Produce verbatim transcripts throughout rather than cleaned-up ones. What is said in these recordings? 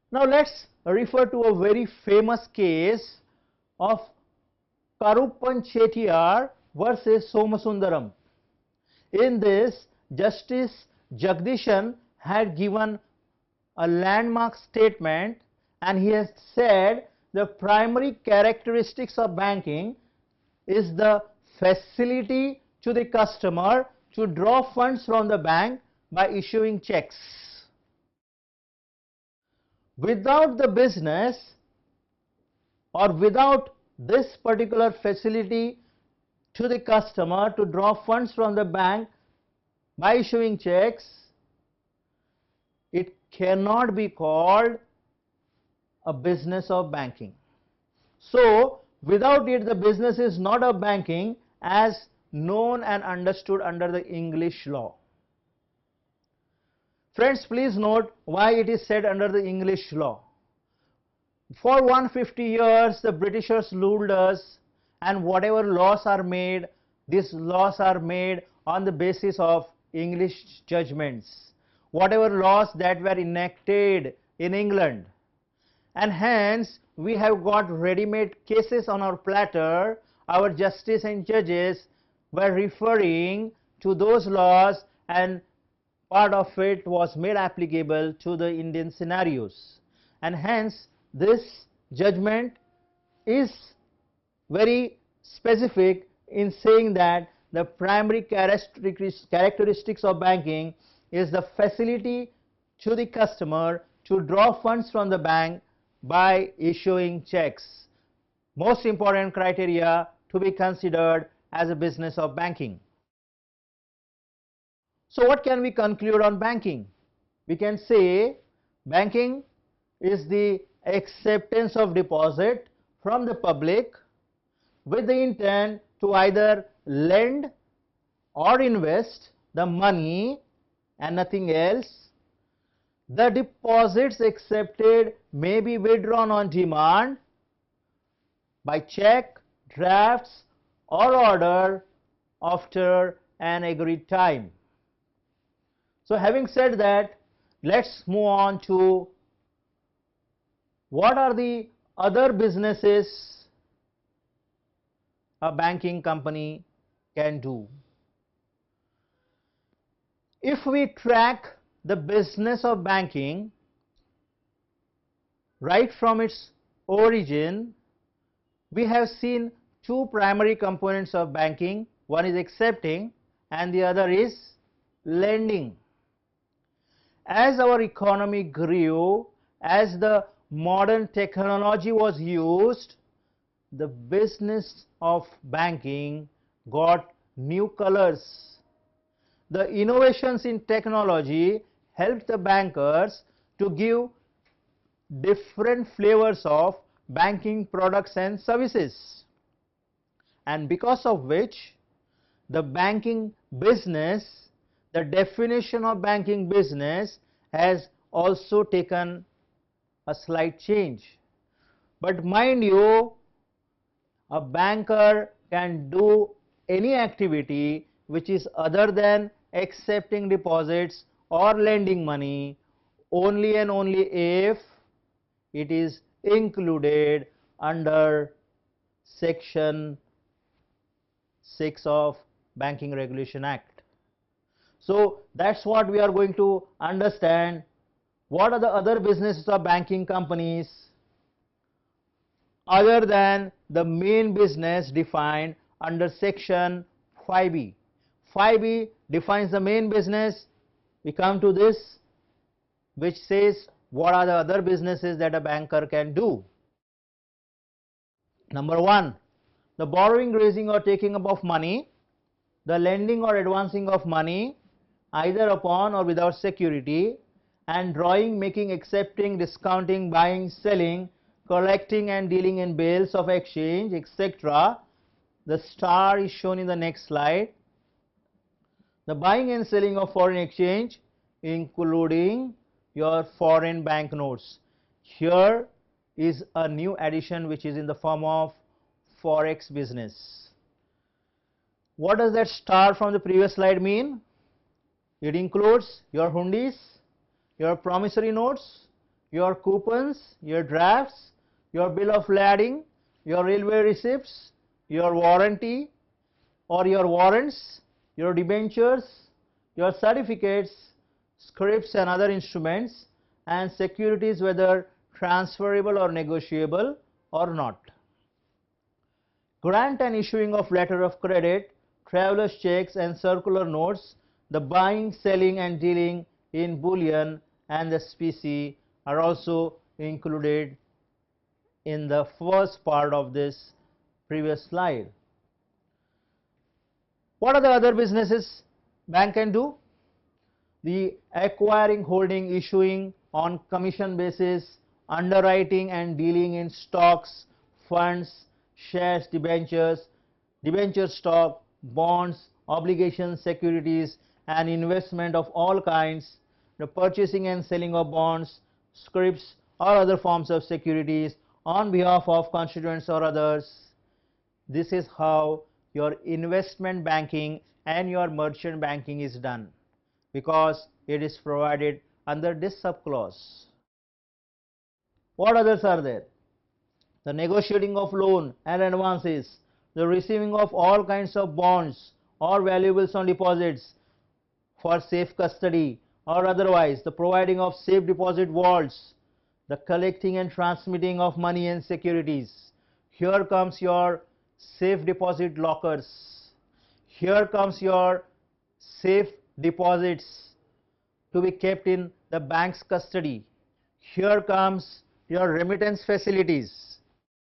Now let's refer to a very famous case of Karuppan Chettiar versus Somasundaram. In this, Justice Jagdishan had given a landmark statement, and he has said the primary characteristics of banking is the facility to the customer to draw funds from the bank by issuing checks. Without the business or without this particular facility to the customer to draw funds from the bank by issuing checks, it cannot be called a business of banking. So, without it, the business is not of banking as known and understood under the English law. Friends, please note why it is said under the English law. For one hundred fifty years, the Britishers ruled us, and whatever laws are made, these laws are made on the basis of English judgments. Whatever laws that were enacted in England, and hence we have got ready-made cases on our platter. Our justice and judges were referring to those laws, and part of it was made applicable to the Indian scenarios, and hence this judgment is very specific in saying that the primary characteristics of banking is the facility to the customer to draw funds from the bank by issuing checks. Most important criteria to be considered as a business of banking. So what can we conclude on banking? We can say banking is the acceptance of deposit from the public with the intent to either lend or invest the money and nothing else. The deposits accepted may be withdrawn on demand by check, drafts or order after an agreed time. So having said that, let's move on to what are the other businesses a banking company can do. If we track the business of banking right from its origin, we have seen two primary components of banking. One is accepting and the other is lending. As our economy grew, as the modern technology was used, the business of banking got new colors. The innovations in technology helped the bankers to give different flavors of banking products and services, and because of which the banking business, the definition of banking business has also taken a slight change. But mind you, a banker can do any activity which is other than accepting deposits or lending money only and only if it is included under section six of Banking Regulation Act. So that's what we are going to understand. What are the other businesses of banking companies other than the main business defined under section five B. five B defines the main business. We come to this, which says what are the other businesses that a banker can do. Number one, the borrowing, raising or taking up of money, the lending or advancing of money either upon or without security, and drawing, making, accepting, discounting, buying, selling, collecting and dealing in bills of exchange, et cetera. The star is shown in the next slide. The buying and selling of foreign exchange, including your foreign banknotes. Here is a new addition which is in the form of forex business. What does that star from the previous slide mean? It includes your hundis, your promissory notes, your coupons, your drafts, your bill of lading, your railway receipts, your warranty or your warrants, your debentures, your certificates, scrips and other instruments, and securities whether transferable or negotiable or not. Grant and issuing of letter of credit, traveller's checks and circular notes, the buying, selling and dealing in bullion and the specie are also included in the first part of this previous slide. What are the other businesses bank can do? The acquiring, holding, issuing on commission basis, underwriting and dealing in stocks, funds, shares, debentures, debenture stock, bonds, obligations, securities and investment of all kinds, the purchasing and selling of bonds, scrips or other forms of securities on behalf of constituents or others. This is how your investment banking and your merchant banking is done, because it is provided under this subclause. What others are there? The negotiating of loan and advances, the receiving of all kinds of bonds or valuables on deposits for safe custody or otherwise, the providing of safe deposit vaults, the collecting and transmitting of money and securities. Here comes your safe deposit lockers. Here comes your safe deposits to be kept in the bank's custody. Here comes your remittance facilities.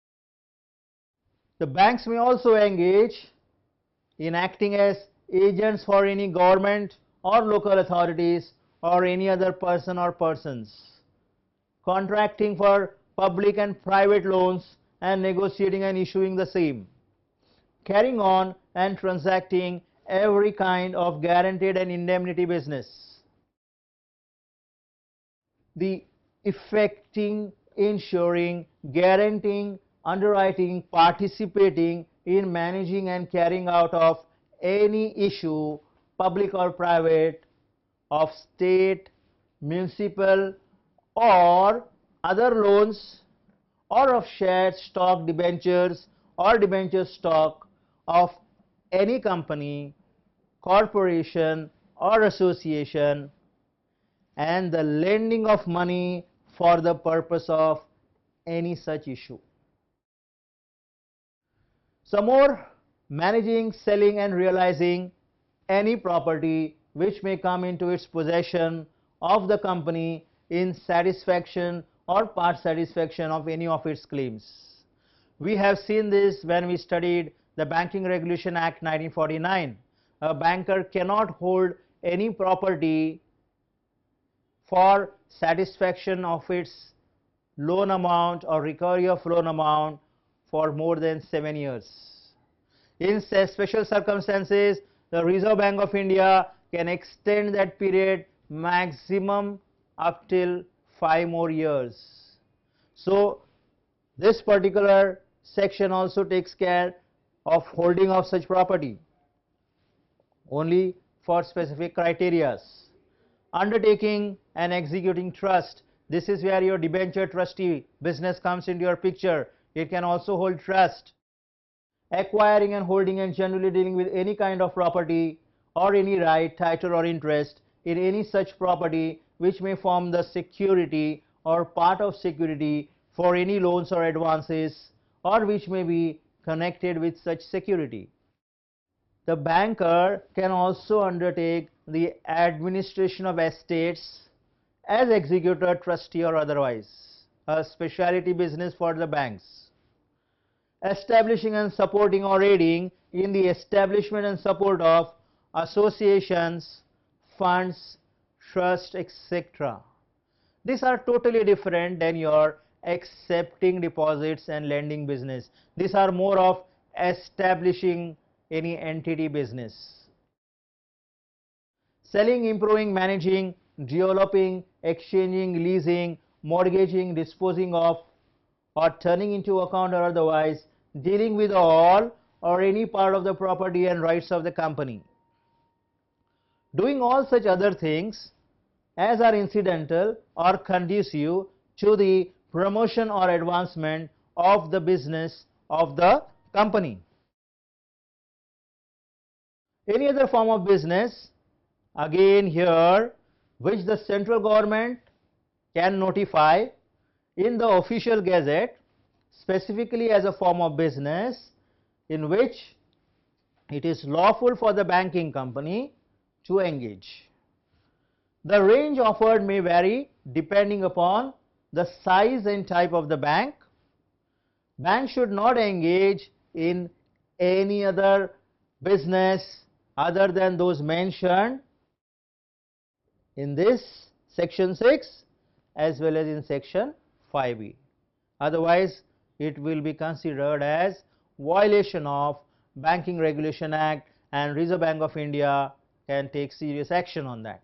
The banks may also engage in acting as agents for any government or local authorities or any other person or persons, contracting for public and private loans and negotiating and issuing the same, carrying on and transacting every kind of guaranteed and indemnity business. The effecting, ensuring, guaranteeing, underwriting, participating in managing and carrying out of any issue, public or private, of state, municipal or other loans, or of shares, stock, debentures or debenture stock of any company, corporation or association, and the lending of money for the purpose of any such issue. Some more, managing, selling and realizing any property which may come into its possession of the company in satisfaction or part satisfaction of any of its claims. We have seen this when we studied the Banking Regulation Act nineteen forty-nine. A banker cannot hold any property for satisfaction of its loan amount or recovery of loan amount for more than seven years. In special circumstances, the Reserve Bank of India can extend that period maximum up till five more years. So this particular section also takes care of holding of such property only for specific criteria. Undertaking and executing trust, this is where your debenture trustee business comes into your picture. It can also hold trust. Acquiring and holding and generally dealing with any kind of property or any right, title or interest in any such property which may form the security or part of security for any loans or advances, or which may be connected with such security. The banker can also undertake the administration of estates as executor, trustee or otherwise, a specialty business for the banks. Establishing and supporting or aiding in the establishment and support of associations, funds, trust, et cetera. These are totally different than your accepting deposits and lending business. These are more of establishing any entity business. Selling, improving, managing, developing, exchanging, leasing, mortgaging, disposing of or turning into account or otherwise, dealing with all or any part of the property and rights of the company. Doing all such other things as are incidental or conducive to the promotion or advancement of the business of the company. Any other form of business, again here, which the central government can notify in the official gazette specifically as a form of business in which it is lawful for the banking company to engage. The range offered may vary depending upon the size and type of the bank. Bank should not engage in any other business other than those mentioned in this section six as well as in section five E. Otherwise, it will be considered as violation of Banking Regulation Act, and Reserve Bank of India can take serious action on that.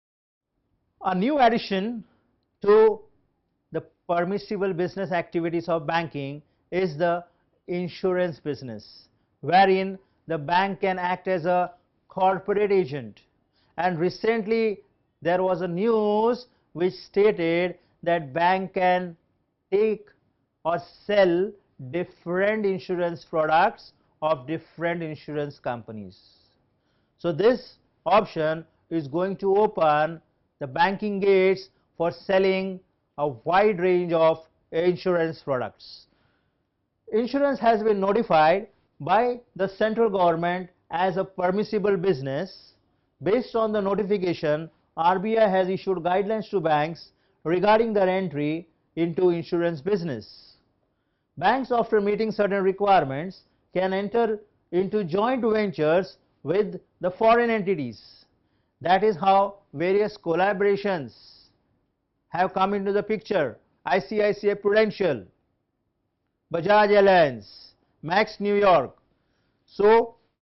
A new addition to the permissible business activities of banking is the insurance business, wherein the bank can act as a corporate agent. And recently there was a news which stated that bank can take or sell different insurance products of different insurance companies. So this option is going to open the banking gates for selling a wide range of insurance products. Insurance has been notified by the central government as a permissible business. Based on the notification, R B I has issued guidelines to banks regarding their entry into insurance business. Banks, after meeting certain requirements, can enter into joint ventures with the foreign entities. That is how various collaborations have come into the picture. I C I C I Prudential, Bajaj Allianz, Max New York. So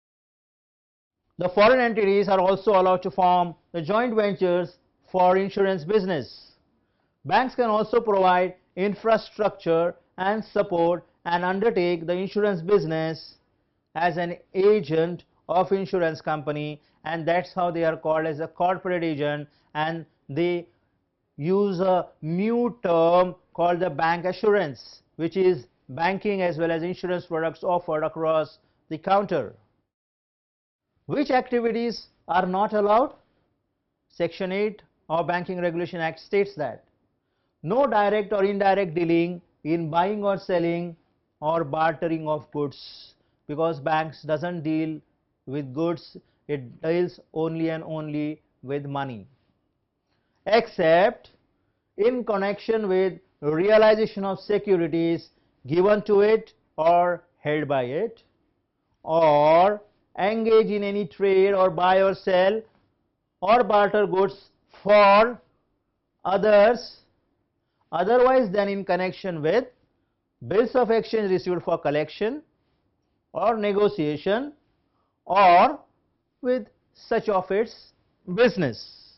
the foreign entities are also allowed to form the joint ventures for insurance business. Banks can also provide infrastructure and support and undertake the insurance business as an agent of insurance company, and that's how they are called as a corporate agent, and they use a new term called the bank assurance, which is banking as well as insurance products offered across the counter. Which activities are not allowed? Section eight of Banking Regulation Act states that no direct or indirect dealing in buying or selling or bartering of goods, because banks doesn't deal with goods, it deals only and only with money, except in connection with realization of securities given to it or held by it, or engage in any trade or buy or sell or barter goods for others otherwise than in connection with bills of exchange received for collection or negotiation or with such of its business.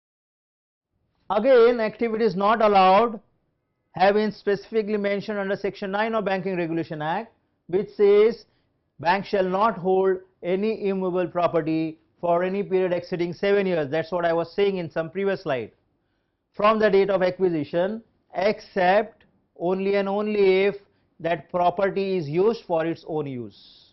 Again, activities not allowed have been specifically mentioned under section nine of Banking Regulation Act, which says bank shall not hold any immovable property for any period exceeding seven years. That's what I was saying in some previous slide, from the date of acquisition, except only and only if that property is used for its own use.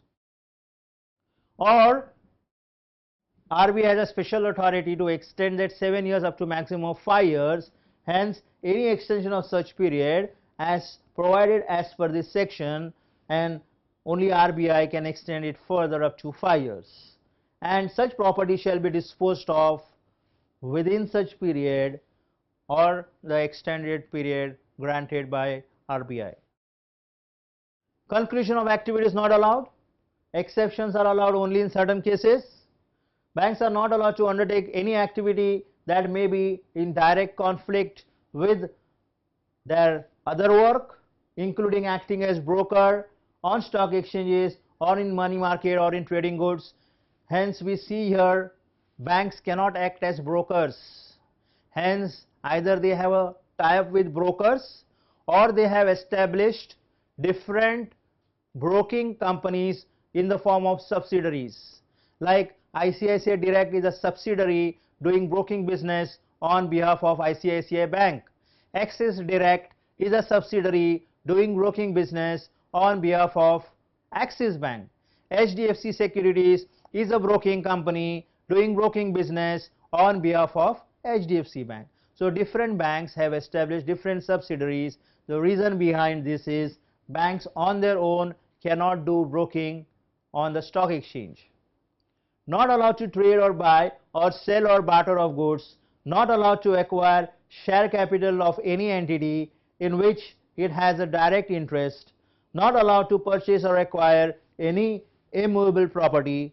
Or R B I has a special authority to extend that seven years up to maximum of five years. Hence, any extension of such period as provided as per this section, and only R B I can extend it further up to five years. And such property shall be disposed of within such period or the extended period granted by R B I. Conclusion of activities not allowed. Exceptions are allowed only in certain cases. Banks are not allowed to undertake any activity that may be in direct conflict with their other work, including acting as broker on stock exchanges or in money market or in trading goods. Hence, we see here banks cannot act as brokers. Hence, either they have a tie-up with brokers or they have established different broking companies in the form of subsidiaries. Like I C I C I Direct is a subsidiary doing broking business on behalf of I C I C I Bank. Axis Direct is a subsidiary doing broking business on behalf of Axis Bank. H D F C Securities is a broking company doing broking business on behalf of H D F C Bank. So different banks have established different subsidiaries. The reason behind this is banks on their own cannot do broking on the stock exchange. Not allowed to trade or buy or sell or barter of goods, not allowed to acquire share capital of any entity in which it has a direct interest, not allowed to purchase or acquire any immovable property.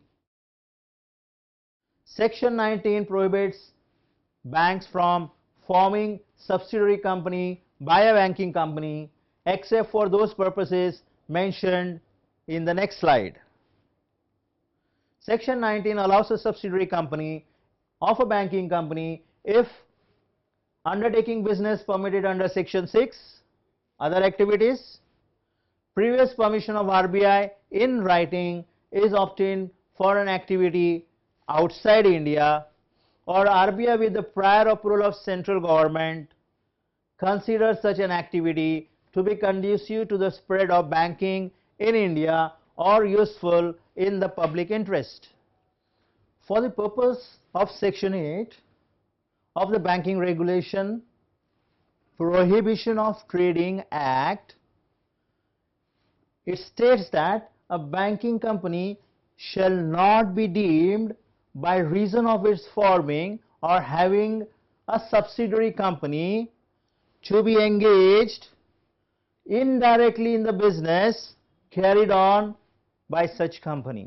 Section nineteen prohibits banks from forming subsidiary company by a banking company except for those purposes mentioned in the next slide. Section nineteen allows a subsidiary company of a banking company if undertaking business permitted under Section six, other activities, previous permission of R B I in writing is obtained for an activity outside India, or R B I with the prior approval of central government considers such an activity to be conducive to the spread of banking in India or useful in the public interest. For the purpose of Section eight of the Banking Regulation Prohibition of Trading Act, it states that a banking company shall not be deemed by reason of its forming or having a subsidiary company to be engaged indirectly in the business carried on by such company.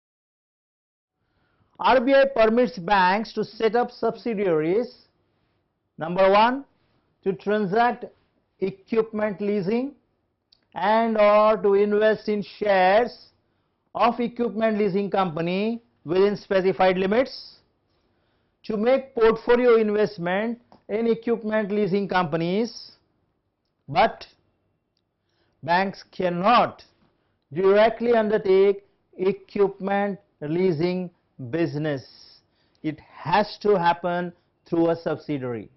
R B I permits banks to set up subsidiaries, number one, to transact equipment leasing and or to invest in shares of equipment leasing company within specified limits, to make portfolio investment in equipment leasing companies, but banks cannot directly undertake equipment leasing business. It has to happen through a subsidiary.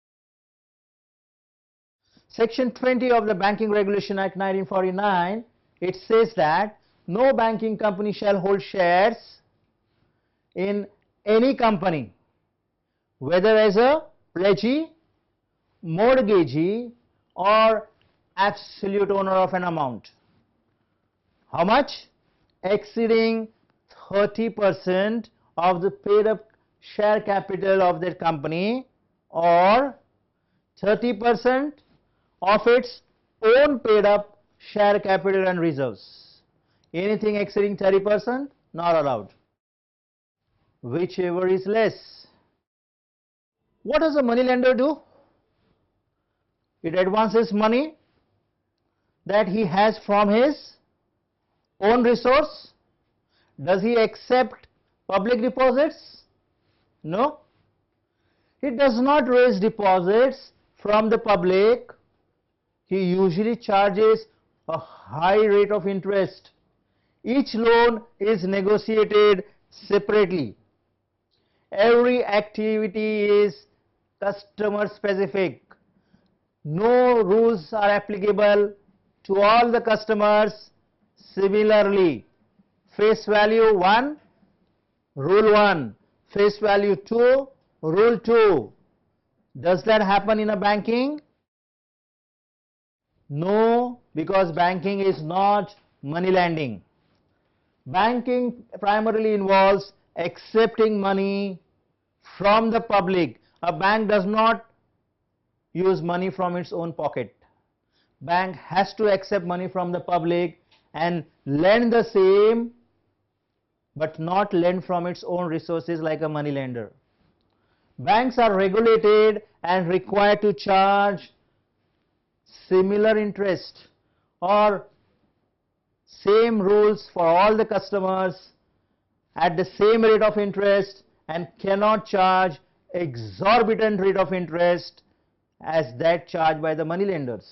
Section twenty of the Banking Regulation Act nineteen forty-nine, it says that no banking company shall hold shares in any company, whether as a pledgee, mortgagee or absolute owner of an amount. How much? Exceeding thirty percent of the paid up share capital of that company or thirty percent of its own paid up share capital and reserves. Anything exceeding thirty percent not allowed, whichever is less. What does a money lender do? It advances money that he has from his own resource. Does he accept public deposits? No. It does not raise deposits from the public. He usually charges a high rate of interest. Each loan is negotiated separately. Every activity is customer specific. No rules are applicable to all the customers similarly. Face value one, rule one. Face value two, rule two. Does that happen in a banking? No, because banking is not money lending. Banking primarily involves accepting money from the public. A bank does not use money from its own pocket. Bank has to accept money from the public and lend the same, but not lend from its own resources like a money lender. Banks are regulated and required to charge similar interest or same rules for all the customers at the same rate of interest and cannot charge exorbitant rate of interest as that charged by the money lenders.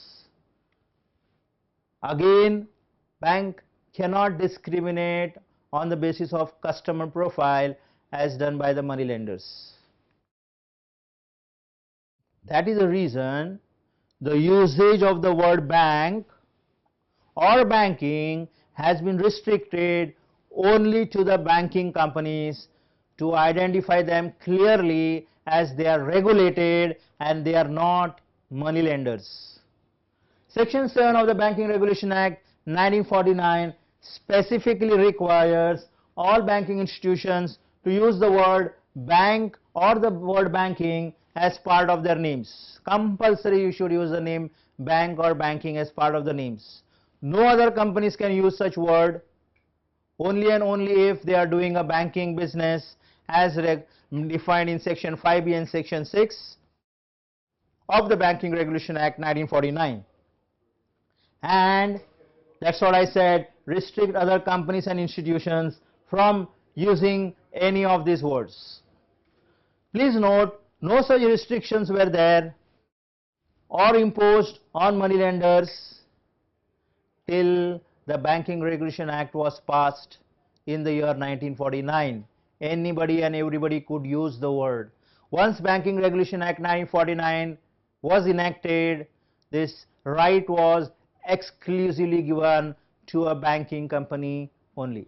Again, bank cannot discriminate on the basis of customer profile as done by the money lenders. That is the reason the usage of the word bank or banking has been restricted only to the banking companies to identify them clearly as they are regulated and they are not money lenders. Section seven of the Banking Regulation Act nineteen forty-nine specifically requires all banking institutions to use the word bank or the word banking as part of their names. Compulsory you should use the name bank or banking as part of the names. No other companies can use such word, only and only if they are doing a banking business as defined in section five B and section six of the Banking Regulation Act nineteen forty-nine. And that's what I said, restrict other companies and institutions from using any of these words. Please note, no such restrictions were there or imposed on moneylenders till the Banking Regulation Act was passed in the year nineteen forty-nine. Anybody and everybody could use the word. Once Banking Regulation Act nineteen forty-nine was enacted, this right was exclusively given to a banking company only.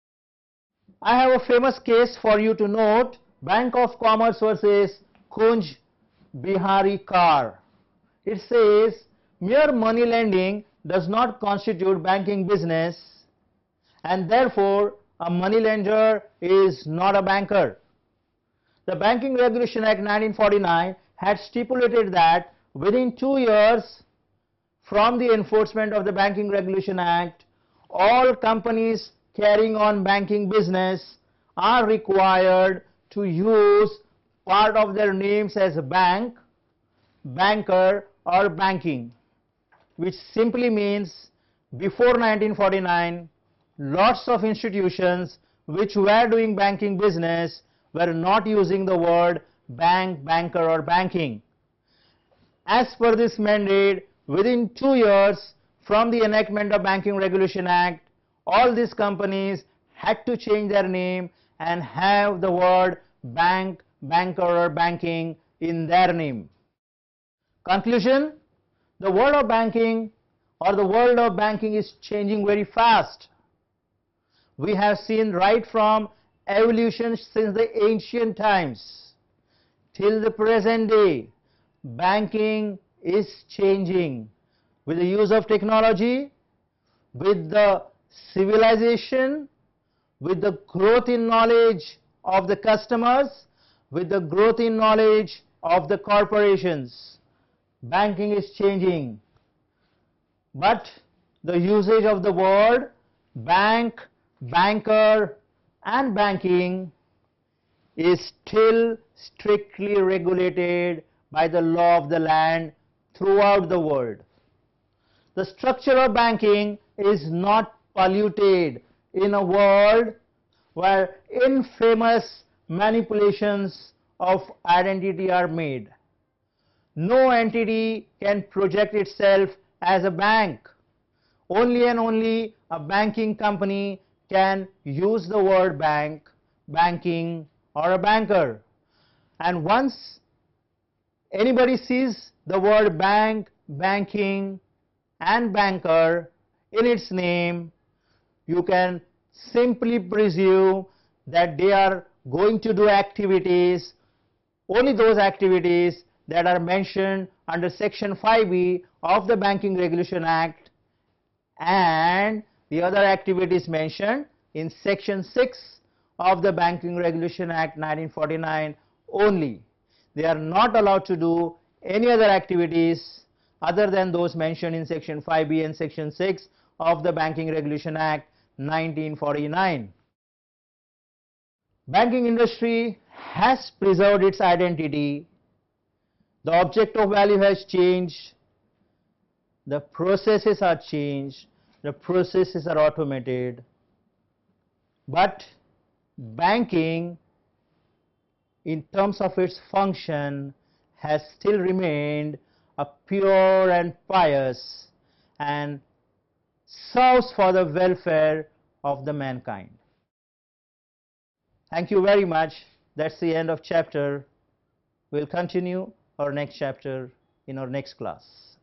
I have a famous case for you to note, Bank of Commerce versus Kunj Bihari Kar. It says, mere money lending does not constitute banking business, and therefore a money lender is not a banker. The Banking Regulation Act nineteen forty-nine had stipulated that within two years from the enforcement of the Banking Regulation Act, all companies carrying on banking business are required to use part of their names as bank, banker or banking, which simply means before nineteen forty-nine, lots of institutions which were doing banking business were not using the word bank, banker or banking. As per this mandate, within two years from the enactment of Banking Regulation Act, all these companies had to change their name and have the word bank, banker or banking in their name. Conclusion, the world of banking or the world of banking is changing very fast. We have seen right from evolution since the ancient times till the present day, banking is changing with the use of technology, with the civilization, with the growth in knowledge of the customers, with the growth in knowledge of the corporations. Banking is changing, but the usage of the word bank, banker and banking is still strictly regulated by the law of the land throughout the world. The structure of banking is not polluted in a world where infamous manipulations of identity are made. No entity can project itself as a bank. Only and only a banking company can use the word bank, banking or a banker. And once anybody sees the word bank, banking and banker in its name, you can simply presume that they are going to do activities, only those activities that are mentioned under section five B of the Banking Regulation Act, and the other activities mentioned in section six of the Banking Regulation Act nineteen forty-nine only. They are not allowed to do any other activities other than those mentioned in section five B and section six of the Banking Regulation Act nineteen forty-nine. Banking industry has preserved its identity. The object of value has changed. The processes are changed. The processes are automated. But banking, in terms of its function, has still remained a pure and pious and serves for the welfare of the mankind. Thank you very much. That's the end of chapter. We'll continue our next chapter in our next class.